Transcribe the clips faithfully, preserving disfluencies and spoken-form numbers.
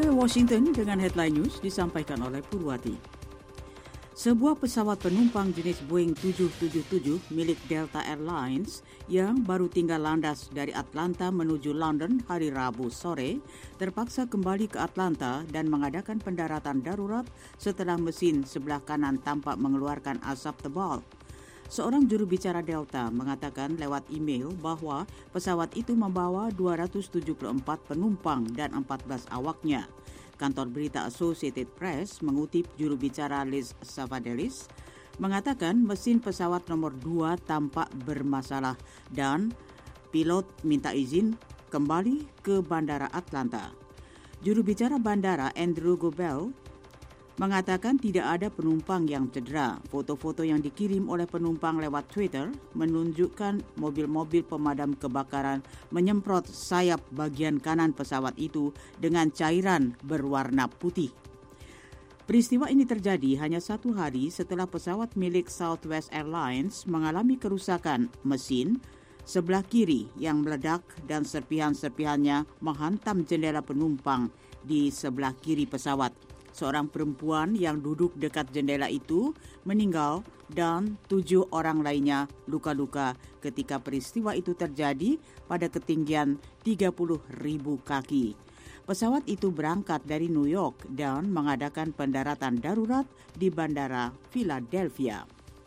V O A Washington dengan headline news disampaikan oleh Purwati. Sebuah pesawat penumpang jenis Boeing tujuh tujuh tujuh milik Delta Airlines yang baru tinggal landas dari Atlanta menuju London hari Rabu sore terpaksa kembali ke Atlanta dan mengadakan pendaratan darurat setelah mesin sebelah kanan tampak mengeluarkan asap tebal. Seorang juru bicara Delta mengatakan lewat email bahwa pesawat itu membawa dua ratus tujuh puluh empat penumpang dan empat belas awaknya. Kantor berita Associated Press mengutip juru bicara Liz Savadelis mengatakan mesin pesawat nomor dua tampak bermasalah dan pilot minta izin kembali ke Bandara Atlanta. Juru bicara bandara Andrew Gobel mengatakan tidak ada penumpang yang cedera. Foto-foto yang dikirim oleh penumpang lewat Twitter menunjukkan mobil-mobil pemadam kebakaran menyemprot sayap bagian kanan pesawat itu dengan cairan berwarna putih. Peristiwa ini terjadi hanya satu hari setelah pesawat milik Southwest Airlines mengalami kerusakan mesin sebelah kiri yang meledak dan serpihan-serpihannya menghantam jendela penumpang di sebelah kiri pesawat. Seorang perempuan yang duduk dekat jendela itu meninggal dan tujuh orang lainnya luka-luka ketika peristiwa itu terjadi pada ketinggian tiga puluh ribu kaki. Pesawat itu berangkat dari New York dan mengadakan pendaratan darurat di Bandara Philadelphia.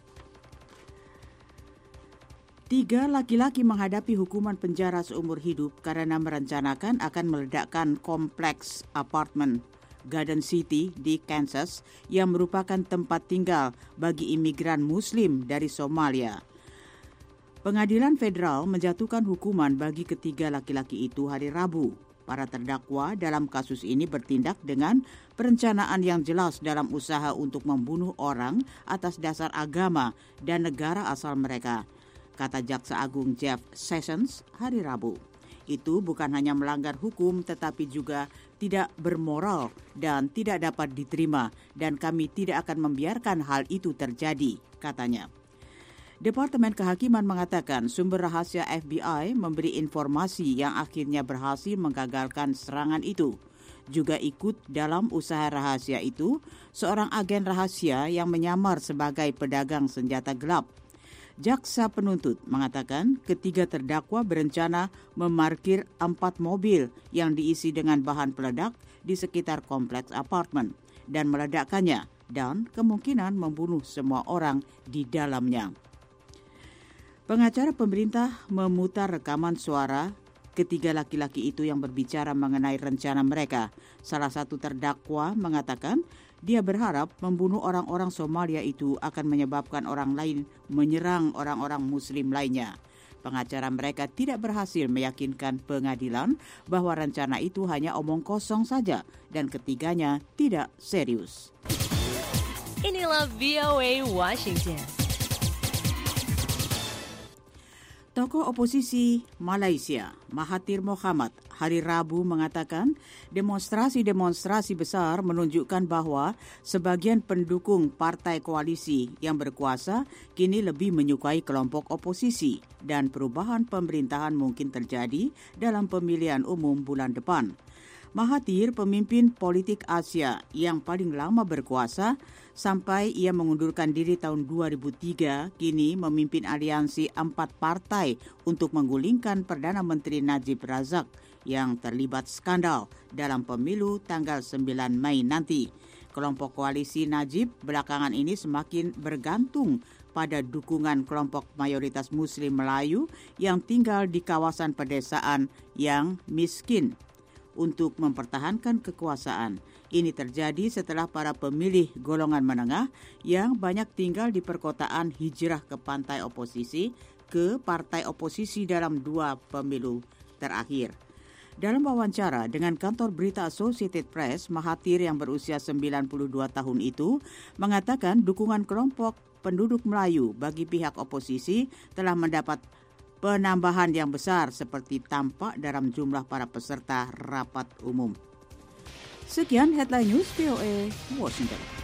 Tiga laki-laki menghadapi hukuman penjara seumur hidup karena merencanakan akan meledakkan kompleks apartemen Garden City di Kansas yang merupakan tempat tinggal bagi imigran Muslim dari Somalia. Pengadilan federal menjatuhkan hukuman bagi ketiga laki-laki itu hari Rabu. Para terdakwa dalam kasus ini bertindak dengan perencanaan yang jelas dalam usaha untuk membunuh orang atas dasar agama dan negara asal mereka, kata Jaksa Agung Jeff Sessions hari Rabu. Itu bukan hanya melanggar hukum tetapi juga tidak bermoral dan tidak dapat diterima dan kami tidak akan membiarkan hal itu terjadi, katanya. Departemen Kehakiman mengatakan sumber rahasia F B I memberi informasi yang akhirnya berhasil menggagalkan serangan itu. Juga ikut dalam usaha rahasia itu seorang agen rahasia yang menyamar sebagai pedagang senjata gelap. Jaksa penuntut mengatakan ketiga terdakwa berencana memarkir empat mobil yang diisi dengan bahan peledak di sekitar kompleks apartemen dan meledakkannya dan kemungkinan membunuh semua orang di dalamnya. Pengacara pemerintah memutar rekaman suara ketiga laki-laki itu yang berbicara mengenai rencana mereka. Salah satu terdakwa mengatakan dia berharap membunuh orang-orang Somalia itu akan menyebabkan orang lain menyerang orang-orang Muslim lainnya. Pengacara mereka tidak berhasil meyakinkan pengadilan bahwa rencana itu hanya omong kosong saja dan ketiganya tidak serius. Inilah V O A Washington. Tokoh oposisi Malaysia, Mahathir Mohamad, hari Rabu mengatakan demonstrasi-demonstrasi besar menunjukkan bahwa sebagian pendukung partai koalisi yang berkuasa kini lebih menyukai kelompok oposisi dan perubahan pemerintahan mungkin terjadi dalam pemilihan umum bulan depan. Mahathir, pemimpin politik Asia yang paling lama berkuasa sampai ia mengundurkan diri tahun dua ribu tiga, kini memimpin aliansi empat partai untuk menggulingkan Perdana Menteri Najib Razak yang terlibat skandal dalam pemilu tanggal sembilan Mei nanti. Kelompok koalisi Najib belakangan ini semakin bergantung pada dukungan kelompok mayoritas Muslim Melayu yang tinggal di kawasan pedesaan yang miskin untuk mempertahankan kekuasaan. Ini terjadi setelah para pemilih golongan menengah yang banyak tinggal di perkotaan hijrah ke pantai oposisi ke partai oposisi dalam dua pemilu terakhir. Dalam wawancara dengan kantor berita Associated Press, Mahathir yang berusia sembilan puluh dua tahun itu mengatakan dukungan kelompok penduduk Melayu bagi pihak oposisi telah mendapat penambahan yang besar seperti tampak dalam jumlah para peserta rapat umum. Sekian headline news V O A Washington.